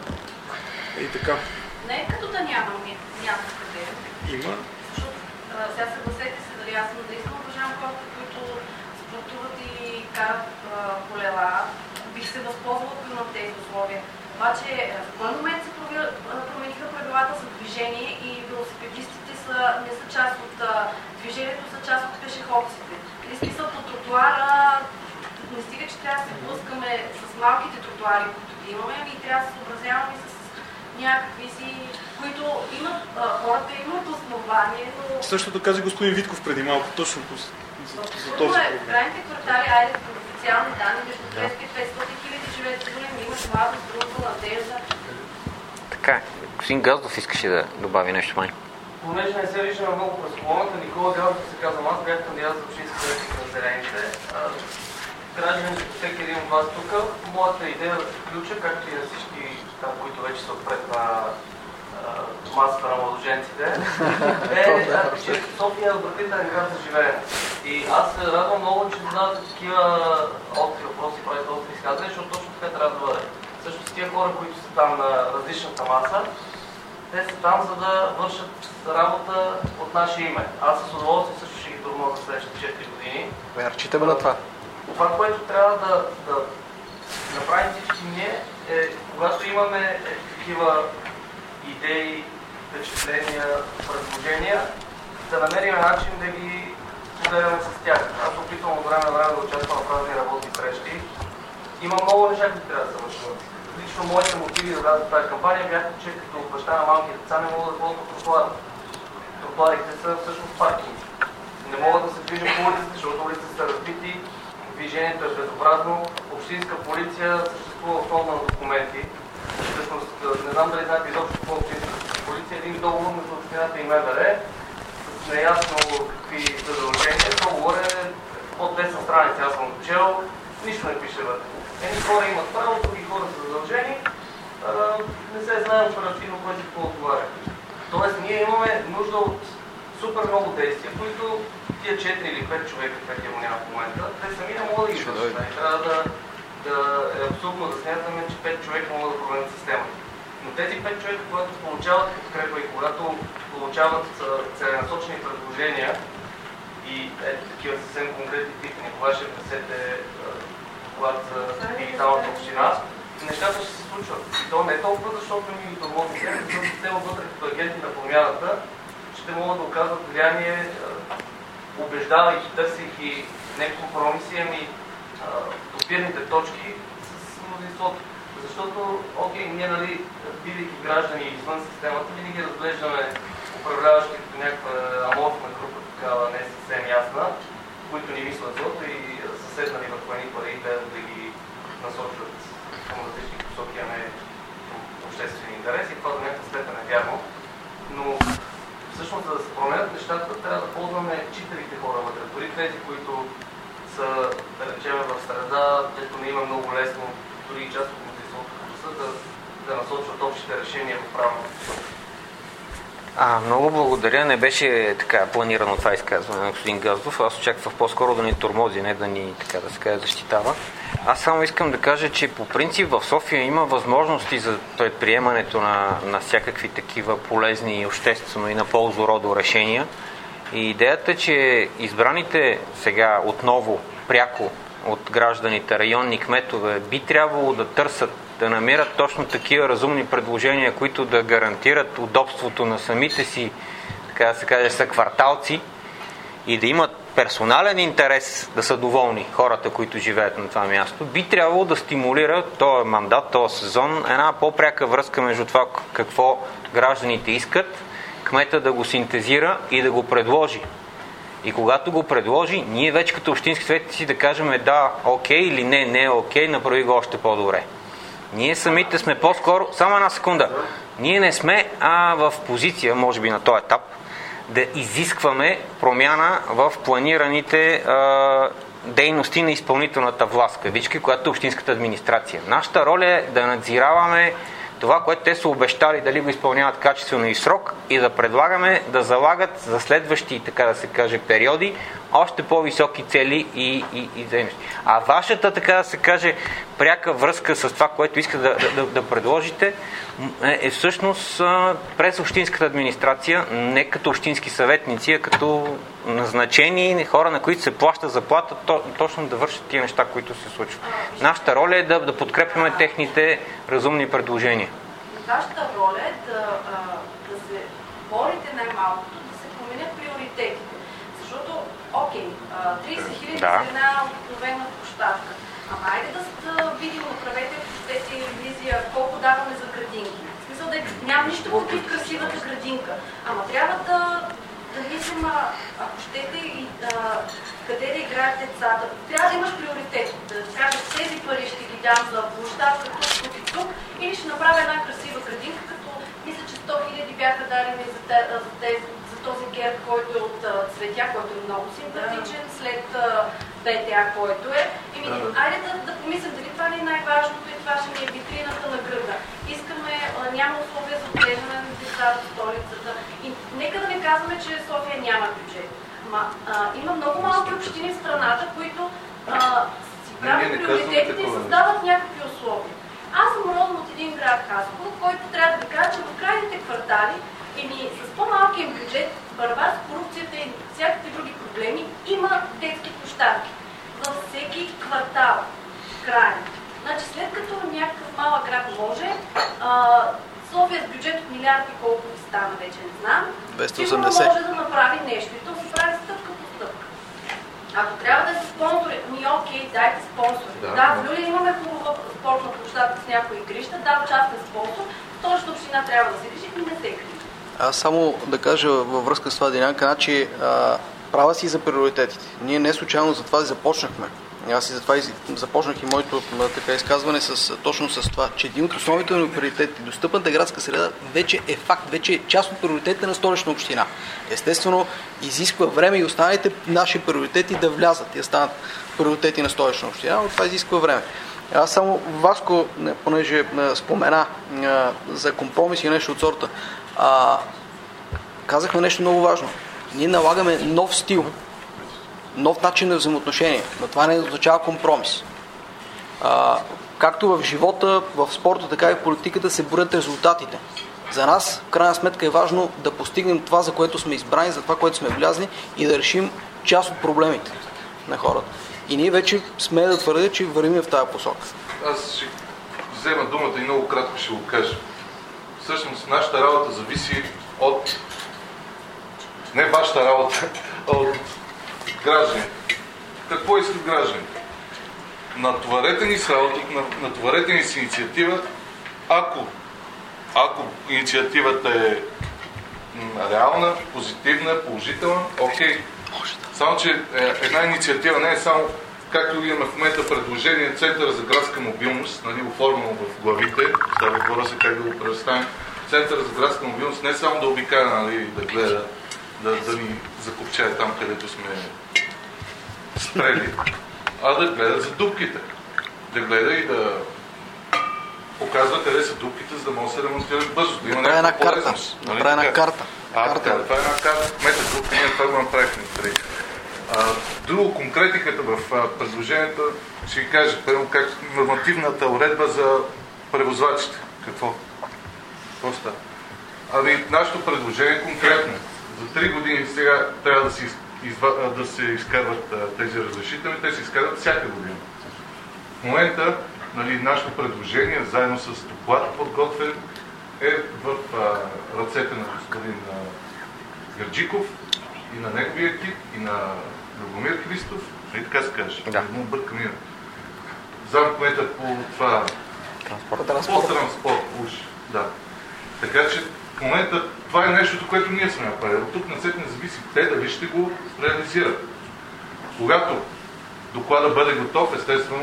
И така. Не е като да няма, няма къде. Има. Защото сега съгласете се, дали аз съм наистина уважавам хората, които спортуват и карат колела. Бих се възползвала на тези условия. Обаче в кой момент се промениха правилата за движение и велосипедистите са, не са част от движението, са част от пешеходците. В смисъл по тротуара не стига, че трябва да се блъскаме с малките тротуари, които имаме, и трябва да се съобразяваме с някакви си, които имат, а, хората имат основание, но... Същото каза господин Витков преди малко, точно по, за, за този проблем. В крайните квартали, айде по официални данни, между двеста и петстотин хиляди живеят сигурен, имаш младост, друга, надежда. Така, господин Газдов искаше да добави нещо май. Понеже не се виждаме много през колоната, Никола Газдов се казвам, аз бях кандидат за общински съветник на Зелените. Гражданите, всеки един от вас тук, моята идея да се включа, както и на всички там, които вече са отпред на масата на младоженците, е, че София е отвратителен град за живеене. И аз се радвам много, че задавате такива остри въпроси, правите остри изказвания, защото точно така трябва да бъде. Също с тия хора, които са там на различната маса, те са там, за да вършат работа от наше име. Аз с удоволствие също ще ги тормозя за следващите четири години. Разчитаме на това. Това, което трябва да, да направим всички ние, е, когато имаме е, такива идеи, впечатления, предложения, да намерим начин да ги споделяме с тях. Аз опитвам от време на време да участвам в разни работни срещи. Има много неща, които трябва да се вършат. Лично моите мотиви да дадат тази кампания бяха, че като баща на малки деца не могат да ходят по тротуара. Тротуарите са всъщност паркинги. Не могат да се движат по улиците, защото улиците са разбити, движението е безобразно, общинска полиция съществува основно на документи. Всъщност, не знам дали знаете изобщо какво е общинска полиция, един договор между общината и МВР с неясно какви задължения. Договор е от десет страници, аз съм чел, нищо не пише вътре. Едни хора имат право, други хора са задължени, не се знае оперативно кой си какво отговаря. Тоест ние имаме нужда от супер много действия, които тия четири или пет човека, които го няма в момента, те сами не могат да ги вършат. Трябва да, да е абсурдно да смятаме, че пет човека могат да променят системата. Но тези пет човека, когато получават подкрепа и когато получават целенасочени предложения и ето такива съвсем конкретни питания, кога ще внесете доклад за дигиталната община, нещата ще се случват. И то не е толкова, защото ми ги тормозим, защото те вътре като агенти на промяната ще могат да оказват влияние, убеждавайки, търсейки не компромиси, ами допирните точки с мнозинството. Защото, окей, ние, нали, бидейки граждани извън системата, винаги разглеждаме управляващи като някаква аморфна група, такава не съвсем ясна, които ни мислят злото и пари да, да ги насочват към различни посоки, а не към обществени интереси. Това до някаква степен е вярно. Но всъщност, за да се променят нещата, трябва да ползваме читавите хора вътре. Дори тези, които са, да речем, в среда, където не има много лесно, дори и част от мнозинството да, да насочват общите решения в правилната посока. А, много благодаря. Не беше така планирано това изказване на господин Газдов. Аз очаквах по-скоро да ни тормози, не да ни, така да се каже, защитава. Аз само искам да кажа, че по принцип в София има възможности за предприемането на, на всякакви такива полезни, обществено и на ползу родо решения. И идеята, че избраните сега отново пряко от гражданите районни кметове би трябвало да търсят, да намерят точно такива разумни предложения, които да гарантират удобството на самите си, така да се каже, съкварталци и да имат персонален интерес да са доволни хората, които живеят на това място, би трябвало да стимулира този мандат, този сезон, една по-пряка връзка между това какво гражданите искат, кмета да го синтезира и да го предложи. И когато го предложи, ние вече като общински съветници да кажем да, окей или не, не е окей, направи го още по-добре. Ние самите сме по-скоро, само една секунда, ние не сме а, в позиция, може би на този етап, да изискваме промяна в планираните а, дейности на изпълнителната власт, кавички, която е общинската администрация. Нашата роля е да надзираваме това, което те са обещали, дали го изпълняват качествено и в срок, и да предлагаме да залагат за следващи, така да се каже, периоди още по-високи цели и, и, и дейности. А вашата, така да се каже, пряка връзка с това, което иска да, да, да предложите, е, е всъщност през общинската администрация, не като общински съветници, а като назначени хора, на които се плаща заплата, то, точно да вършат тия неща, които се случват. Нашата роля е да, да подкрепяме техните разумни предложения. Вашата роля е да, да се борите най-малкото, да се променят приоритетите. Защото, окей, трийсет хиляди да. за една обикновена площадка. Ама айде да, да видим, направете, ако щете ревизия, колко даваме за градинки. В смисъл да няма нищо против красивата градинка. Ама трябва да, да мислим, ако щете, и, а, къде да играят децата. Трябва да имаш приоритет. Да кажеш, тези пари ще ги дам за площадка, тук, тук и тук, или ще направя една красива градинка, като мисля, че сто хиляди бяха дадени за, те, за, тези, за този герб, който е от а, цветя, който е много симпатичен, след а, БТА, който е. И ми, айде да, да помислим дали това не е най-важното и това ще ни е витрината на града. Искаме, а, няма условия за отглеждане на деца в столицата. И нека да не казваме, че София няма бюджет. Ма, а, има много малки общини в страната, които а, си правят приоритетите и създават някакви условия. Аз съм родом от един град Хасково, който трябва да ви кажа, че в крайните квартали и с по-малкия бюджет, борба с корупцията и всякакви други проблеми, има детски площадки. Във всеки квартал. Крайно. Значи след като някакъв малък град може, а, София с бюджет от милиарди, колко ви стана, вече не знам, сигурно може да направи нещо и то се прави стъпка по стъпка. Ако трябва да се спонсори, ми окей, дайте спонсори. Да, да в Люлин имаме хубава спортна площадка с някои игрища, да, частен спонсор, Столична община трябва да се грижи и не се грижи. Аз само да кажа във връзка с това, Динянка, значи а, права си за приоритетите. Ние не случайно за това започнахме. Аз и затова започнах и моето така изказване с, точно с това, че един от основните ни приоритети, достъпната градска среда, вече е факт, вече е част от приоритетите на Столична община. Естествено, изисква време и останалите наши приоритети да влязат и да станат приоритети на Столична община, но това изисква време. Аз само Васко, понеже спомена а, за компромис и нещо от сорта, а, казахме нещо много важно. Ние налагаме нов стил, нов начин на взаимоотношение, но това не означава компромис. А, както в живота, в спорта, така и в политиката се борят резултатите. За нас, в крайна сметка, е важно да постигнем това, за което сме избрани, за това, което сме влязли и да решим част от проблемите на хората. И ние вече сме да твърдя, че вървим в тази посока. Аз ще взема думата и много кратко ще го кажа. Всъщност, нашата работа зависи от... Не вашата работа, а от гражданите. Какво искат гражданите? Натоварете ни с работа, натоварете ни с инициатива, ако, ако инициативата е реална, позитивна, положителна, окей. Само, че една инициатива не е само както имаме в момента предложение Центъра за градска мобилност, нали, оформено в главите, става въпроса как да го представим. Центъра за градска мобилност не само да обикаля, нали, да гледа, да, да ни закопчае там, където сме спрели, а да гледа за дупките. Да гледа и да показва къде са дупките, за да може да се ремонтират бързо. Да има една карта. Направи една карта. А, така, това е една карта. Кмета дупки, ние това го направихме. Друго, конкретиката в а, предложението, ще ви кажа, първо, как нормативната уредба за превозвачите. Какво? Какво става? Ами, нашето предложение е конкретно. За три години сега трябва да се, изва, да се изкарват а, тези разрешителни, те се изкарват всяка година. В момента, нали, нашето предложение, заедно с доклад подготвен, е в а, ръцете на господин а, Гърджиков и на неговия екип, и на Любомир Христов, и така се каже. Да. Му бъркам има. Замкмета по това... Транспорт. Транспорт. По транспорт, уж. Да. Така че в момента това е нещото, което ние сме направили. От тук на след не зависи те дали ще го реализират. Когато доклада бъде готов, естествено,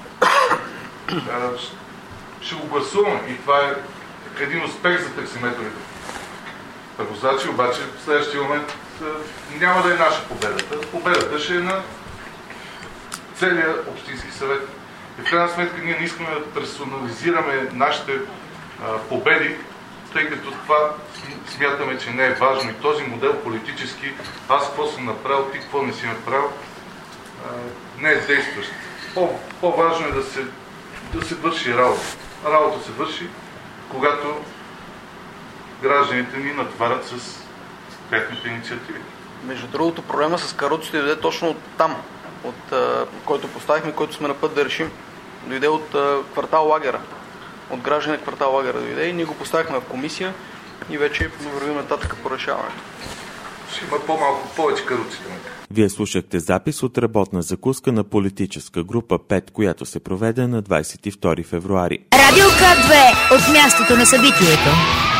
ще го гласуваме. И това е един успех за таксиметровите превозвачи, обаче в следващия момент няма да е наша победата. Победата ще е на целия общински съвет. И в крайна сметка ние не искаме да персонализираме нашите а, победи, тъй като това смятаме, че не е важно. И този модел политически, аз какво съм направил, ти какво не си направил, а, не е действащ. По, по-важно е да се, да се върши работа. Работа се върши, когато гражданите ни натварят с техните инициативи. Между другото, проблема с каруците дойде точно от там, от а, който поставихме, който сме на път да решим. Дойде от а, квартал Лагера. От граждани на квартал Лагера дойде и ние го поставихме в комисия и вече вървим нататък по решаването. Ще има по-малко, повече каруци. Вие слушахте запис от работна закуска на политическа група пет, която се проведе на двадесет и втори февруари. Радио К две от мястото на събитието.